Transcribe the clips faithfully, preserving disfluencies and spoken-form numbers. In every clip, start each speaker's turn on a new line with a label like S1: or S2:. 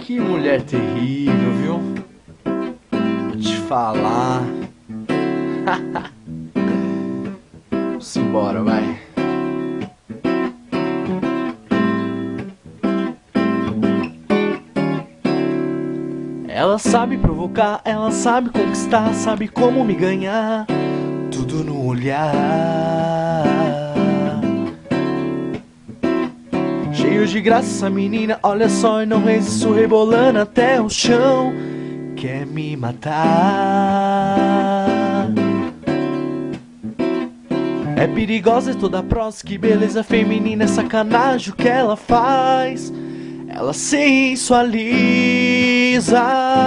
S1: Que mulher terrível, viu? Vou te falar. Vamos embora, vai. Ela sabe provocar, ela sabe conquistar, sabe como me ganhar. Tudo no olhar. Cheio de graça essa menina, olha só, e não resisto, rebolando até o chão. Quer me matar. É perigosa, é toda próxima, que beleza feminina, é sacanagem o que ela faz. Ela sensualiza.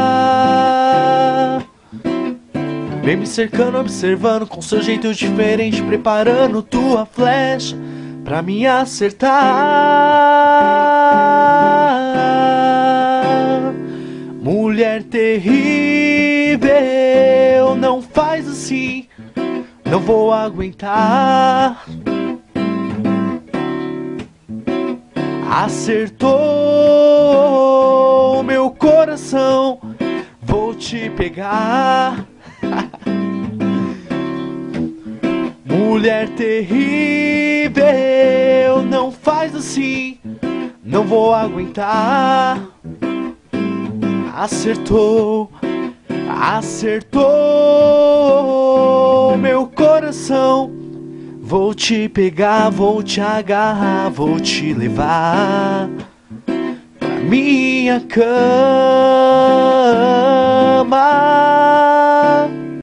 S1: Vem me cercando, observando, com seu jeito diferente, preparando tua flecha pra me acertar. Mulher terrível, não faz assim, não vou aguentar. Acertou meu coração, vou te pegar. Mulher terrível, não faz assim, não vou aguentar. Acertou, acertou meu coração. Vou te pegar, vou te agarrar, vou te levar pra minha cama.